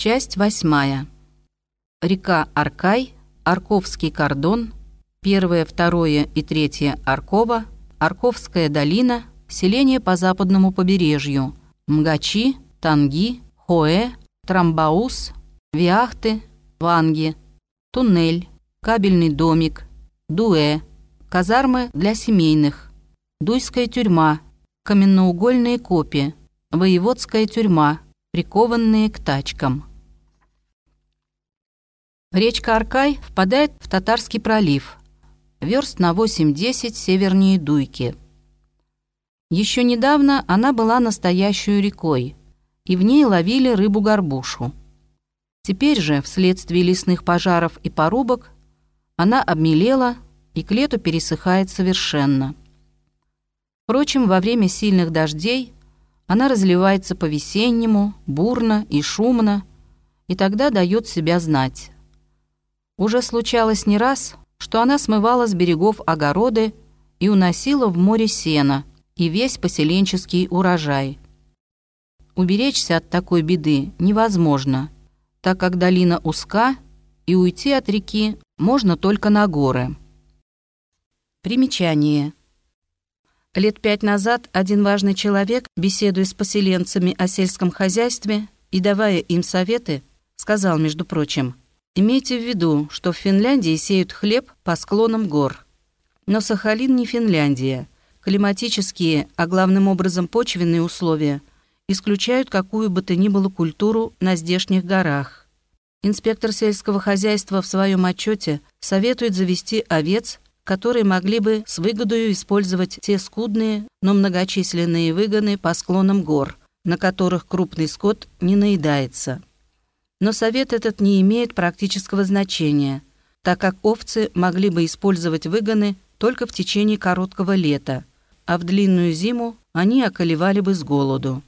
Часть 8. Река Аркай, Арковский кордон, 1, 2 и 3 Аркова, Арковская долина, селение по западному побережью, Мгачи, Танги, Хоэ, Трамбаус, Виахты, Ванги, Туннель, Кабельный домик, Дуэ, казармы для семейных, Дуйская тюрьма, каменноугольные копи, Воеводская тюрьма, прикованные к тачкам. Речка Аркай впадает в Татарский пролив, верст на 8-10 севернее Дуйки. Еще недавно она была настоящей рекой, и в ней ловили рыбу-горбушу. Теперь же, вследствие лесных пожаров и порубок, она обмелела и к лету пересыхает совершенно. Впрочем, во время сильных дождей она разливается по-весеннему, бурно и шумно, и тогда дает себя знать. Уже случалось не раз, что она смывала с берегов огороды и уносила в море сено и весь поселенческий урожай. Уберечься от такой беды невозможно, так как долина узка, и уйти от реки можно только на горы. Примечание. Лет 5 назад один важный человек, беседуя с поселенцами о сельском хозяйстве и давая им советы, сказал, между прочим: «Имейте в виду, что в Финляндии сеют хлеб по склонам гор. Но Сахалин не Финляндия. Климатические, а главным образом почвенные условия исключают какую бы то ни было культуру на здешних горах». Инспектор сельского хозяйства в своем отчете советует завести овец, которые могли бы с выгодою использовать те скудные, но многочисленные выгоны по склонам гор, на которых крупный скот не наедается. Но совет этот не имеет практического значения, так как овцы могли бы использовать выгоны только в течение короткого лета, а в длинную зиму они околевали бы с голоду.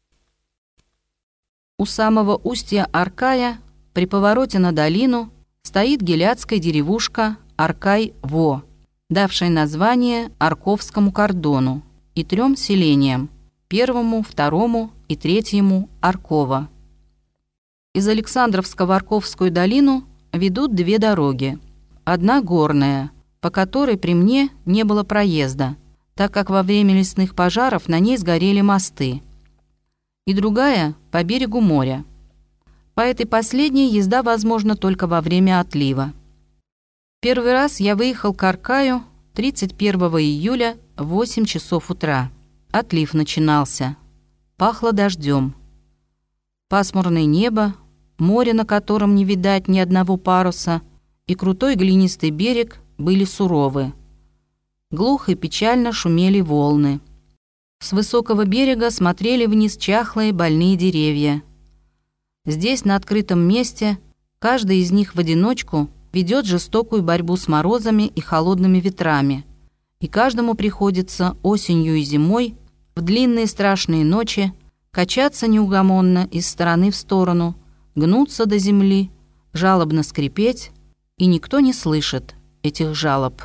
У самого устья Аркая, при повороте на долину, стоит гиляцкая деревушка Аркай-Во, давшая название Арковскому кордону и 3 селениям – 1, 2 и 3 Аркова. Из Александровска в Арковскую долину ведут 2 дороги. Одна горная, по которой при мне не было проезда, так как во время лесных пожаров на ней сгорели мосты. И другая – по берегу моря. По этой последней езда возможна только во время отлива. Первый раз я выехал к Аркаю 31 июля в 8 часов утра. Отлив начинался. Пахло дождем. Пасмурное небо, море, на котором не видать ни одного паруса, и крутой глинистый берег были суровы. Глухо и печально шумели волны. С высокого берега смотрели вниз чахлые больные деревья. Здесь, на открытом месте, каждый из них в одиночку ведет жестокую борьбу с морозами и холодными ветрами, и каждому приходится осенью и зимой в длинные страшные ночи качаться неугомонно из стороны в сторону, гнуться до земли, жалобно скрипеть, и никто не слышит этих жалоб.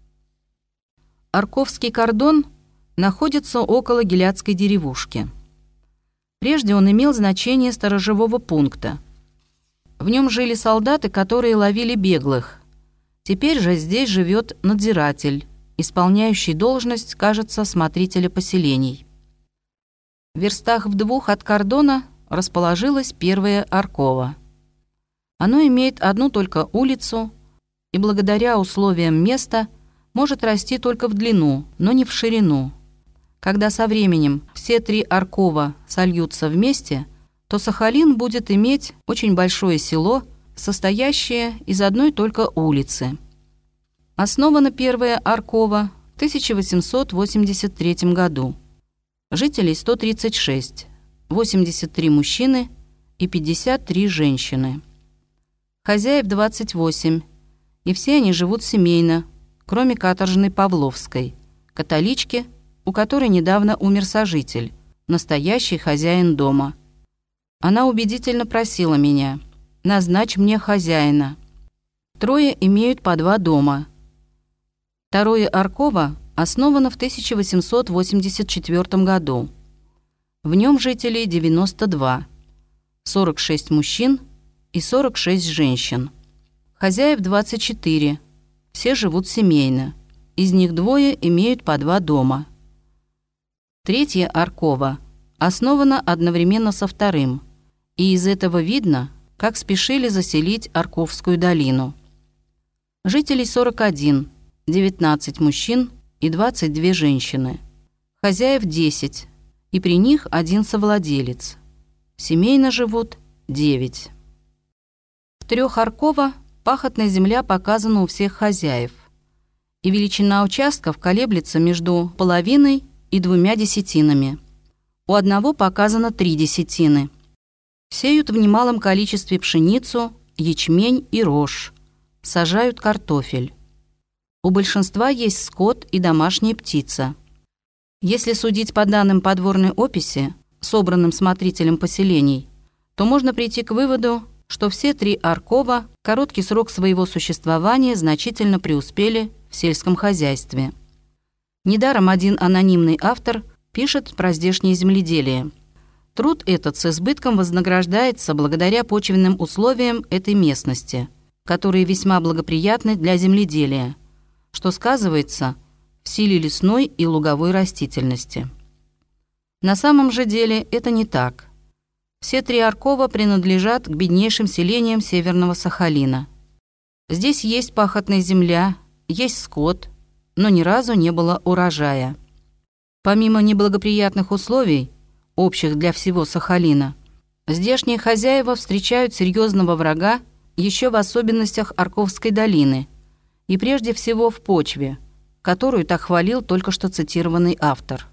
Арковский кордон находится около гиляцкой деревушки. Прежде он имел значение сторожевого пункта. В нем жили солдаты, которые ловили беглых. Теперь же здесь живет надзиратель, исполняющий должность, кажется, смотрителя поселений. В верстах в 2 от кордона расположилось 1 Арково. Оно имеет одну только улицу и благодаря условиям места может расти только в длину, но не в ширину. Когда со временем все 3 Аркова сольются вместе, то Сахалин будет иметь очень большое село, состоящее из одной только улицы. Основано 1 Арково в 1883 году. Жителей 136, 83 мужчины и 53 женщины. Хозяев 28, и все они живут семейно, кроме каторжной Павловской, католички, у которой недавно умер сожитель, настоящий хозяин дома. Она убедительно просила меня: «Назначь мне хозяина». 3 имеют по 2 дома. 2 Арково основано в 1884 году. В нем жителей 92. 46 мужчин и 46 женщин. Хозяев 24, все живут семейно, из них двое имеют по 2 дома. Третье Арково основано одновременно со вторым, и из этого видно, как спешили заселить Арковскую долину. Жителей 41, 19 мужчин и 22 женщины. Хозяев 10, и при них 1 совладелец. Семейно живут 9. В 3 Арково пахотная земля показана у всех хозяев, и величина участков колеблется между половиной и 2 десятинами. У одного показано 3 десятины. Сеют в немалом количестве пшеницу, ячмень и рожь. Сажают картофель. У большинства есть скот и домашняя птица. Если судить по данным подворной описи, собранным смотрителем поселений, то можно прийти к выводу, что все 3 Аркова в короткий срок своего существования значительно преуспели в сельском хозяйстве. Недаром один анонимный автор пишет про здешнее земледелие. Труд этот с избытком вознаграждается благодаря почвенным условиям этой местности, которые весьма благоприятны для земледелия, что сказывается в силе лесной и луговой растительности. На самом же деле это не так. Все 3 Аркова принадлежат к беднейшим селениям Северного Сахалина. Здесь есть пахотная земля, есть скот, но ни разу не было урожая. Помимо неблагоприятных условий, общих для всего Сахалина, здешние хозяева встречают серьезного врага еще в особенностях Арковской долины и прежде всего в почве, которую так хвалил только что цитированный автор.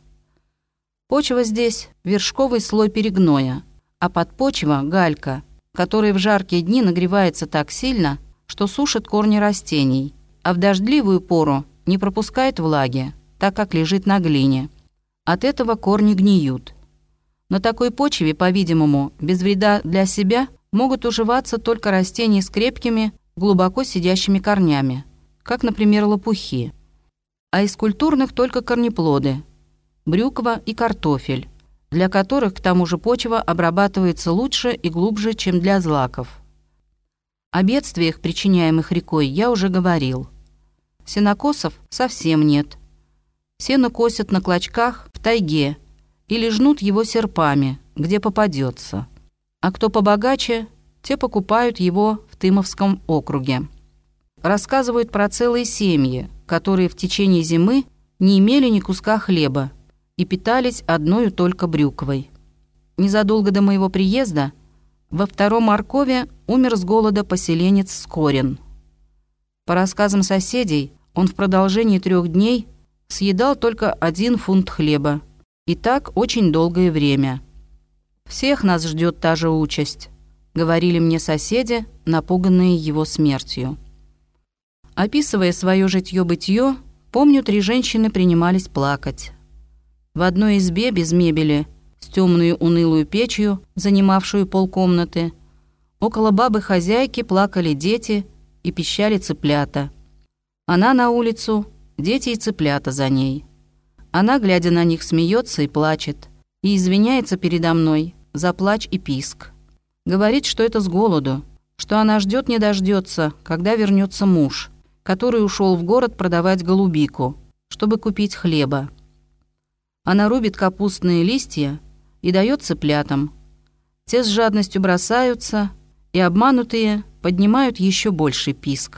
Почва здесь – вершковый слой перегноя, а подпочва – галька, которая в жаркие дни нагревается так сильно, что сушит корни растений, а в дождливую пору не пропускает влаги, так как лежит на глине. От этого корни гниют. На такой почве, по-видимому, без вреда для себя могут уживаться только растения с крепкими, глубоко сидящими корнями, как, например, лопухи. А из культурных только корнеплоды – брюква и картофель, для которых, к тому же, почва обрабатывается лучше и глубже, чем для злаков. О бедствиях, причиняемых рекой, я уже говорил. Сенокосов совсем нет. Сено косят на клочках в тайге или жнут его серпами, где попадется. А кто побогаче, те покупают его в Тымовском округе. Рассказывают про целые семьи, которые в течение зимы не имели ни куска хлеба и питались одною только брюквой. Незадолго до моего приезда во 2 Аркове умер с голода поселенец Скорин. По рассказам соседей, он в продолжении 3 дней съедал только 1 фунт хлеба, и так очень долгое время. «Всех нас ждет та же участь», — говорили мне соседи, напуганные его смертью. Описывая свое житье-бытье, помню, 3 женщины принимались плакать. В одной избе без мебели, с темную унылую печью, занимавшую полкомнаты, около бабы-хозяйки плакали дети и пищали цыплята. Она на улицу, дети и цыплята за ней. Она, глядя на них, смеется и плачет, и извиняется передо мной за плач и писк. Говорит, что это с голоду, что она ждет не дождется, когда вернется муж, который ушел в город продавать голубику, чтобы купить хлеба. Она рубит капустные листья и дает цыплятам. Те с жадностью бросаются, и обманутые поднимают еще больший писк.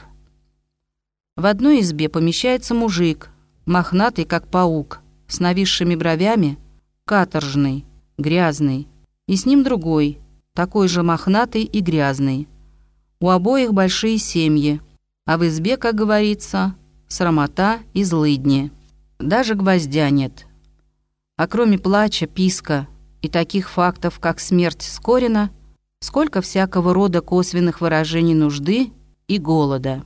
В одной избе помещается мужик, мохнатый, как паук, с нависшими бровями, каторжный, грязный, и с ним другой, такой же мохнатый и грязный. У обоих большие семьи, а в избе, как говорится, срамота и злыдни. Даже гвоздя нет. А кроме плача, писка и таких фактов, как смерть Скорина, сколько всякого рода косвенных выражений нужды и голода.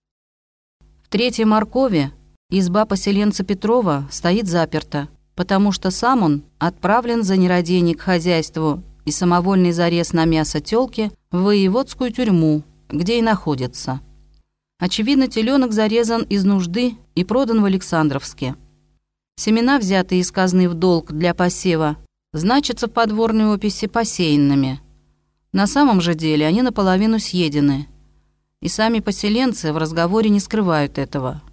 В 3 Аркове изба поселенца Петрова стоит заперта, потому что сам он отправлен за нерадение к хозяйству и самовольный зарез на мясо тёлки в воеводскую тюрьму, где и находится. Очевидно, теленок зарезан из нужды и продан в Александровске. Семена, взятые из казны в долг для посева, значатся в подворной описи посеянными. На самом же деле они наполовину съедены. И сами поселенцы в разговоре не скрывают этого.